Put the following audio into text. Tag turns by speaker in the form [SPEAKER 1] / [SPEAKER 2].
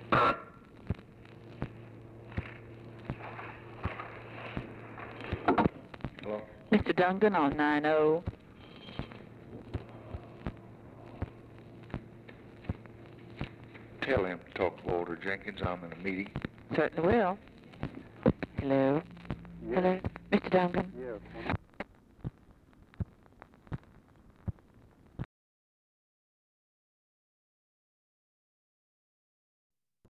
[SPEAKER 1] Hello?
[SPEAKER 2] Mr. Duncan on 90.
[SPEAKER 1] Tell him to talk to Walter Jenkins. I'm in a meeting.
[SPEAKER 2] Certainly will. Hello?
[SPEAKER 3] Yes.
[SPEAKER 2] Hello? Mr. Duncan?
[SPEAKER 3] Yes.